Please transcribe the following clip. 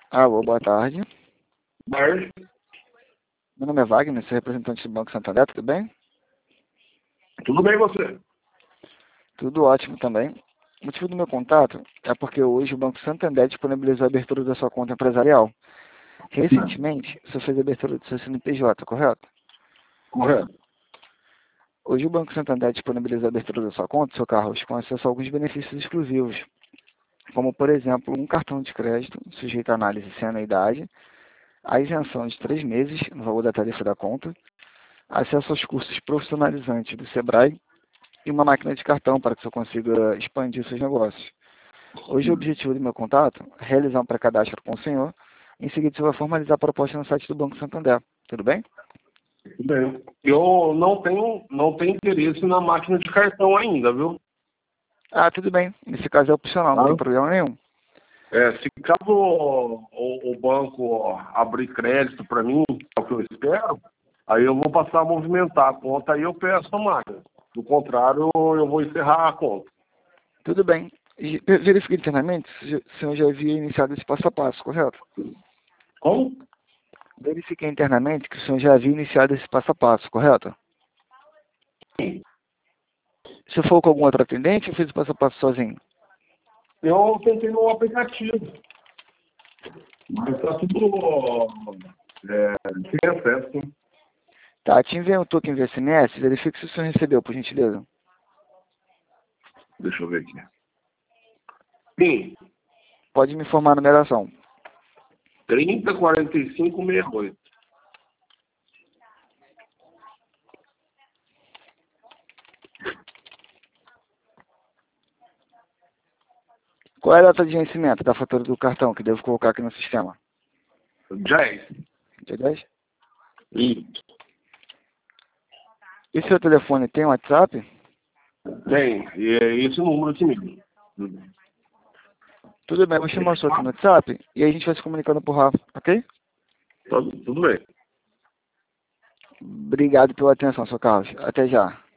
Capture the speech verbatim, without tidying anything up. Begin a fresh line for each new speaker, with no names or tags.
Alô, boa tarde.
Mas,
Meu nome é Wagner, sou representante do Banco Santander, tudo bem?
tudo bem você?
Tudo ótimo também. O motivo do meu contato é porque hoje o Banco Santander disponibilizou a abertura da sua conta empresarial. Recentemente, você fez a abertura do seu C N P J, correto?
Correto.
Hoje o Banco Santander disponibilizou a abertura da sua conta, seu Carlos, com acesso a alguns benefícios exclusivos, como, por exemplo, um cartão de crédito sujeito à análise sem anuidade, a isenção de três meses no valor da tarifa da conta, acesso aos cursos profissionalizantes do Sebrae e uma máquina de cartão para que você consiga expandir seus negócios. Hoje o objetivo do meu contato é realizar um pré-cadastro com o senhor. Em seguida você vai formalizar a proposta no site do Banco Santander. Tudo bem?
Tudo bem. Eu não tenho, não tenho interesse na máquina de cartão ainda, viu?
Ah, tudo bem. Nesse caso é opcional, não
Tá?
tem problema nenhum.
É, se caso o, o banco abrir crédito para mim, é o que eu espero, aí eu vou passar a movimentar a conta e eu peço a máquina. Do contrário, eu vou encerrar a conta.
Tudo bem. E verifique internamente se o senhor já havia iniciado esse passo a passo, correto?
Como?
Verifique internamente que o senhor já havia iniciado esse passo a passo, correto?
Sim.
Se for com algum outro atendente, eu fiz o passo a passo sozinho.
Eu tentei no aplicativo. Mas está tudo é, sem acesso.
Tá, te enviei um token via S M S, verifique se o senhor recebeu, por gentileza.
Deixa eu ver aqui. Sim.
Pode me informar a numeração.
trinta, quarenta e cinco, sessenta e oito.
Qual é a data de vencimento da fatura do cartão que devo colocar aqui no sistema?
dez.
Dia dez?
Isso.
E seu telefone tem WhatsApp?
Tem. E é esse número aqui mesmo.
Tudo bem, eu vou chamar o senhor aqui no WhatsApp e aí a gente vai se comunicando por lá, ok?
Tudo, tudo bem.
Obrigado pela atenção, senhor Carlos. Até já.